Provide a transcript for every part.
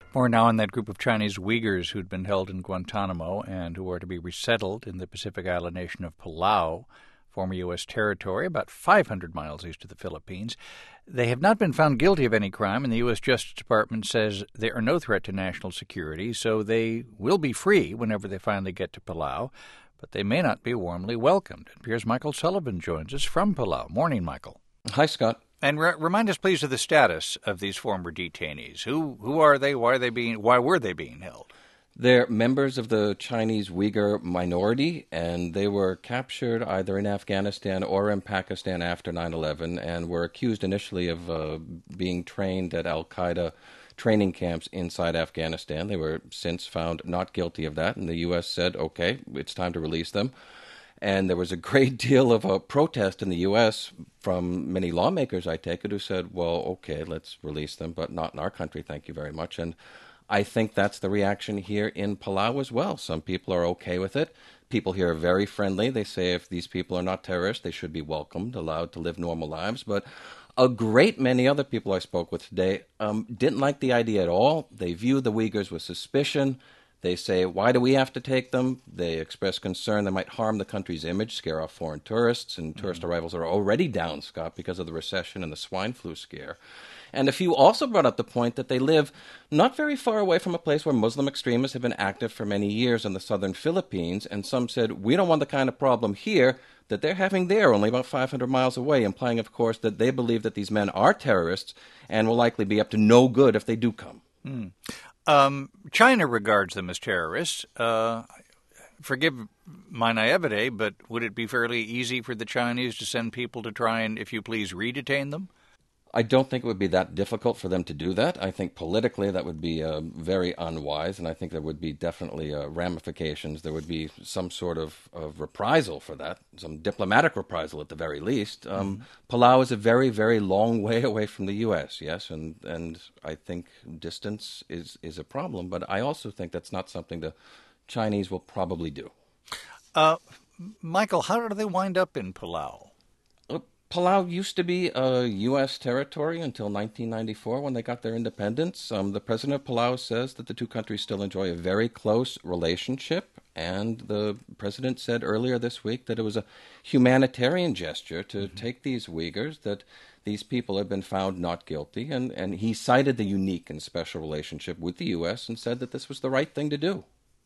More now on that group of Chinese Uyghurs who'd been held in Guantanamo and who are to be resettled in the Pacific island nation of Palau, former U.S. territory, about 500 miles east of the Philippines. They have not been found guilty of any crime, and the U.S. Justice Department says they are no threat to national security, so they will be free whenever they finally get to Palau, but they may not be warmly welcomed. NPR's Michael Sullivan joins us from Palau. Morning, Michael. Hi, Scott. And remind us, please, of the status of these former detainees. Who are they? Why were they being held? They're members of the Chinese Uyghur minority, and they were captured either in Afghanistan or in Pakistan after 9/11, and were accused initially of being trained at al-Qaeda training camps inside Afghanistan. They were since found not guilty of that, and the U.S. said, okay, it's time to release them. And there was a great deal of a protest in the U.S. from many lawmakers, I take it, who said, well, okay, let's release them, but not in our country, thank you very much. And I think that's the reaction here in Palau as well. Some people are okay with it. People here are very friendly. They say if these people are not terrorists, they should be welcomed, allowed to live normal lives. But a great many other people I spoke with today didn't like the idea at all. They view the Uyghurs with suspicion. They say, why do we have to take them? They express concern they might harm the country's image, scare off foreign tourists, and tourist arrivals are already down, Scott, because of the recession and the swine flu scare. And a few also brought up the point that they live not very far away from a place where Muslim extremists have been active for many years in the southern Philippines, and some said, we don't want the kind of problem here that they're having there, only about 500 miles away, implying, of course, that they believe that these men are terrorists and will likely be up to no good if they do come. China regards them as terrorists. Forgive my naivete, but would it be fairly easy for the Chinese to send people to try and, if you please, re-detain them? I don't think it would be that difficult for them to do that. I think politically that would be very unwise, and I think there would be definitely ramifications. There would be some sort of reprisal for that, some diplomatic reprisal at the very least. Palau is a very, very long way away from the U.S., yes, and I think distance is a problem, but I also think that's not something the Chinese will probably do. Michael, how did they wind up in Palau? Palau used to be a U.S. territory until 1994 when they got their independence. The president of Palau says that the two countries still enjoy a very close relationship, and the president said earlier this week that it was a humanitarian gesture to take these Uyghurs, that these people have been found not guilty, and he cited the unique and special relationship with the U.S. and said that this was the right thing to do.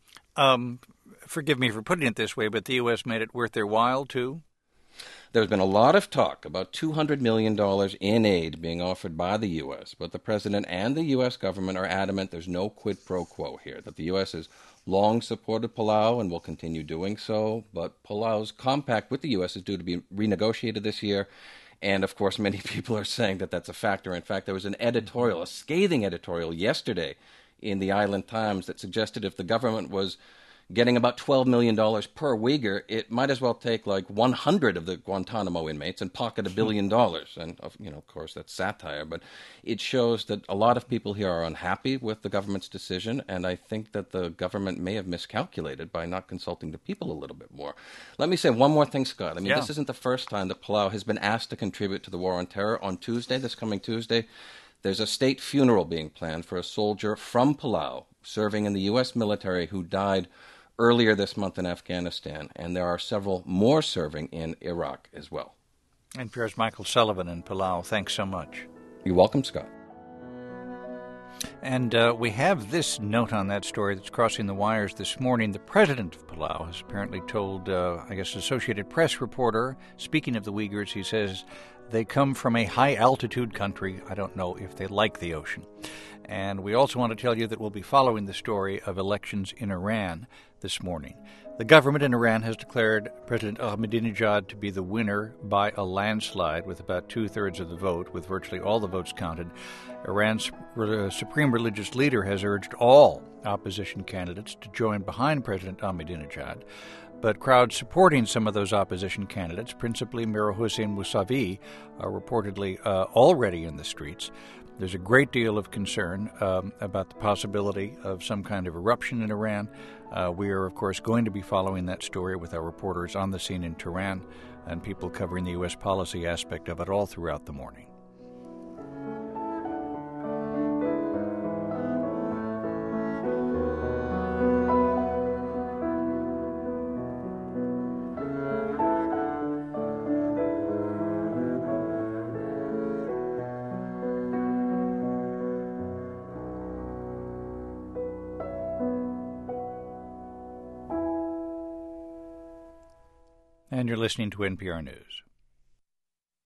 Forgive me for putting it this way, but the U.S. made it worth their while, too? There's been a lot of talk about $200 million in aid being offered by the U.S., but the president and the U.S. government are adamant there's no quid pro quo here, that the U.S. has long supported Palau and will continue doing so, but Palau's compact with the U.S. is due to be renegotiated this year, and of course many people are saying that that's a factor. In fact, there was an editorial, a scathing editorial yesterday in the Island Times that suggested if the government was getting about $12 million per Uyghur, it might as well take like 100 of the Guantanamo inmates and pocket $1 billion. And, of course, that's satire, but it shows that a lot of people here are unhappy with the government's decision, and I think that the government may have miscalculated by not consulting the people a little bit more. Let me say one more thing, Scott. This isn't the first time that Palau has been asked to contribute to the war on terror. On Tuesday, this coming Tuesday, there's a state funeral being planned for a soldier from Palau serving in the U.S. military who died earlier this month in Afghanistan, and there are several more serving in Iraq as well. NPR's Michael Sullivan in Palau. Thanks so much. You're welcome, Scott. And we have this note on that story that's crossing the wires this morning. The president of Palau has apparently told, Associated Press reporter, speaking of the Uyghurs, he says they come from a high-altitude country. I don't know if they like the ocean. And we also want to tell you that we'll be following the story of elections in Iran this morning. The government in Iran has declared President Ahmadinejad to be the winner by a landslide with about two-thirds of the vote, with virtually all the votes counted. Iran's supreme religious leader has urged all opposition candidates to join behind President Ahmadinejad. But crowds supporting some of those opposition candidates, principally Mir Hossein Mousavi, are reportedly already in the streets. There's a great deal of concern about the possibility of some kind of eruption in Iran. We are, of course, going to be following that story with our reporters on the scene in Tehran and people covering the U.S. policy aspect of it all throughout the morning. And you're listening to NPR News.